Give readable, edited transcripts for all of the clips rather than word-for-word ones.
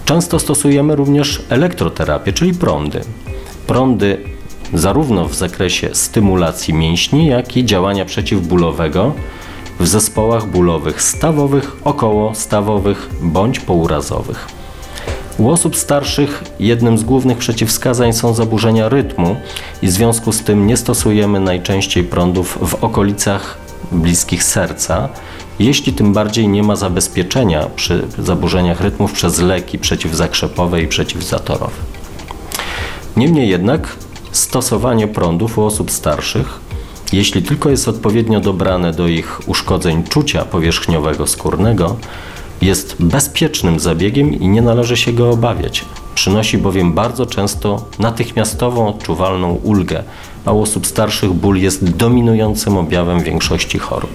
Często stosujemy również elektroterapię, czyli prądy. Prądy zarówno w zakresie stymulacji mięśni, jak i działania przeciwbólowego w zespołach bólowych stawowych, okołostawowych bądź pourazowych. U osób starszych jednym z głównych przeciwwskazań są zaburzenia rytmu i w związku z tym nie stosujemy najczęściej prądów w okolicach bliskich serca, jeśli tym bardziej nie ma zabezpieczenia przy zaburzeniach rytmów przez leki przeciwzakrzepowe i przeciwzatorowe. Niemniej jednak stosowanie prądów u osób starszych, jeśli tylko jest odpowiednio dobrane do ich uszkodzeń czucia powierzchniowego skórnego, jest bezpiecznym zabiegiem i nie należy się go obawiać. Przynosi bowiem bardzo często natychmiastową, odczuwalną ulgę, a u osób starszych ból jest dominującym objawem większości chorób.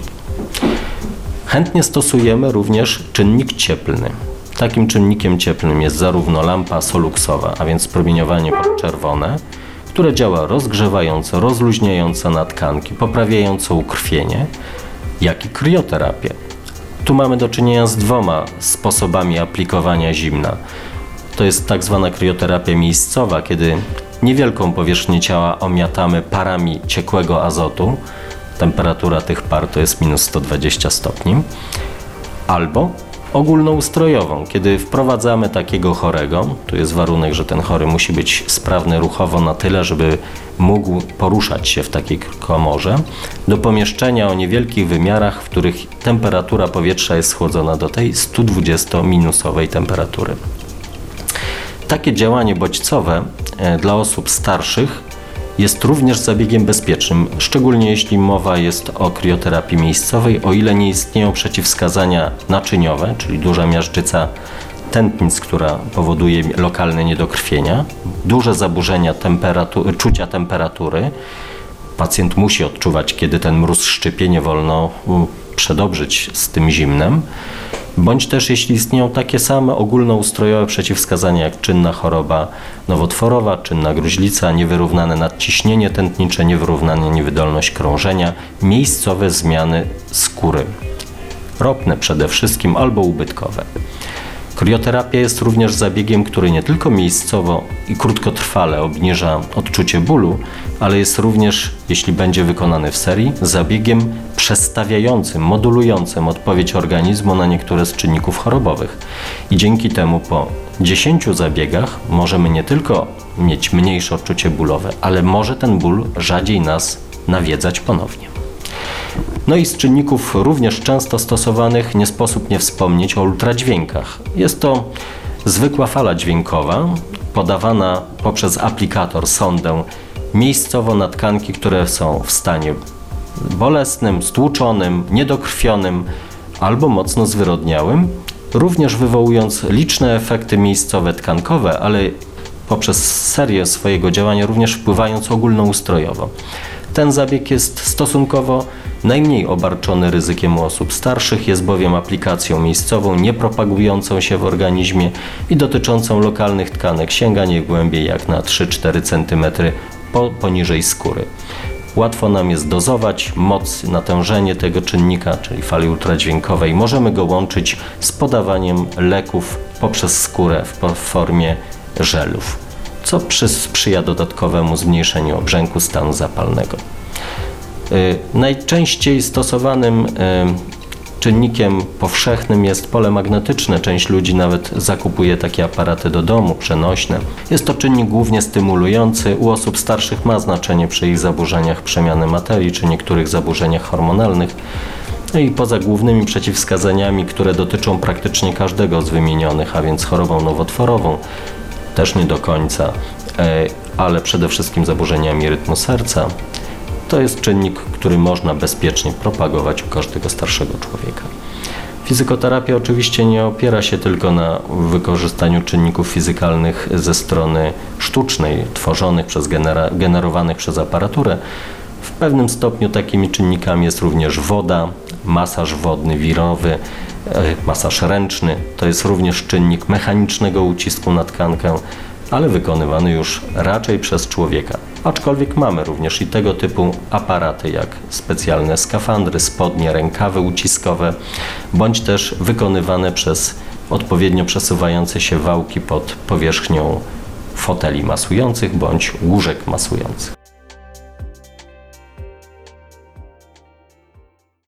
Chętnie stosujemy również czynnik cieplny. Takim czynnikiem cieplnym jest zarówno lampa soluksowa, a więc promieniowanie podczerwone, które działa rozgrzewająco, rozluźniająco na tkanki, poprawiająco ukrwienie, jak i krioterapię. Tu mamy do czynienia z dwoma sposobami aplikowania zimna. To jest tak zwana krioterapia miejscowa, kiedy niewielką powierzchnię ciała omiatamy parami ciekłego azotu. Temperatura tych par to jest minus 120 stopni. Albo ogólnoustrojową, kiedy wprowadzamy takiego chorego, tu jest warunek, że ten chory musi być sprawny ruchowo na tyle, żeby mógł poruszać się w takiej komorze, do pomieszczenia o niewielkich wymiarach, w których temperatura powietrza jest schłodzona do tej 120-minusowej temperatury. Takie działanie bodźcowe dla osób starszych jest również zabiegiem bezpiecznym, szczególnie jeśli mowa jest o krioterapii miejscowej, o ile nie istnieją przeciwwskazania naczyniowe, czyli duża miażdżyca tętnic, która powoduje lokalne niedokrwienia, duże zaburzenia czucia temperatury. Pacjent musi odczuwać, kiedy ten mróz szczypie, nie wolno przedobrzyć z tym zimnem. Bądź też jeśli istnieją takie same ogólnoustrojowe przeciwwskazania jak czynna choroba nowotworowa, czynna gruźlica, niewyrównane nadciśnienie tętnicze, niewyrównana niewydolność krążenia, miejscowe zmiany skóry, ropne przede wszystkim albo ubytkowe. Krioterapia jest również zabiegiem, który nie tylko miejscowo i krótkotrwale obniża odczucie bólu, ale jest również, jeśli będzie wykonany w serii, zabiegiem przestawiającym, modulującym odpowiedź organizmu na niektóre z czynników chorobowych. I dzięki temu po 10 zabiegach możemy nie tylko mieć mniejsze odczucie bólowe, ale może ten ból rzadziej nas nawiedzać ponownie. No i z czynników również często stosowanych nie sposób nie wspomnieć o ultradźwiękach. Jest to zwykła fala dźwiękowa podawana poprzez aplikator, sondę, miejscowo na tkanki, które są w stanie bolesnym, stłuczonym, niedokrwionym albo mocno zwyrodniałym, również wywołując liczne efekty miejscowe tkankowe, ale poprzez serię swojego działania również wpływając ogólnoustrojowo. Ten zabieg jest stosunkowo najmniej obarczony ryzykiem u osób starszych, jest bowiem aplikacją miejscową, nie propagującą się w organizmie i dotyczącą lokalnych tkanek, sięga nie głębiej jak na 3-4 cm poniżej skóry. Łatwo nam jest dozować moc, natężenie tego czynnika, czyli fali ultradźwiękowej. Możemy go łączyć z podawaniem leków poprzez skórę w formie żelów, co sprzyja dodatkowemu zmniejszeniu obrzęku stanu zapalnego. Najczęściej stosowanym czynnikiem powszechnym jest pole magnetyczne. Część ludzi nawet zakupuje takie aparaty do domu, przenośne. Jest to czynnik głównie stymulujący. U osób starszych ma znaczenie przy ich zaburzeniach przemiany materii czy niektórych zaburzeniach hormonalnych. No i poza głównymi przeciwwskazaniami, które dotyczą praktycznie każdego z wymienionych, a więc chorobą nowotworową, też nie do końca, ale przede wszystkim zaburzeniami rytmu serca, to jest czynnik, który można bezpiecznie propagować u każdego starszego człowieka. Fizykoterapia oczywiście nie opiera się tylko na wykorzystaniu czynników fizykalnych ze strony sztucznej, tworzonych generowanych przez aparaturę. W pewnym stopniu takimi czynnikami jest również woda, masaż wodny, wirowy, masaż ręczny. To jest również czynnik mechanicznego ucisku na tkankę, ale wykonywany już raczej przez człowieka. Aczkolwiek mamy również i tego typu aparaty, jak specjalne skafandry, spodnie, rękawy uciskowe, bądź też wykonywane przez odpowiednio przesuwające się wałki pod powierzchnią foteli masujących bądź łóżek masujących.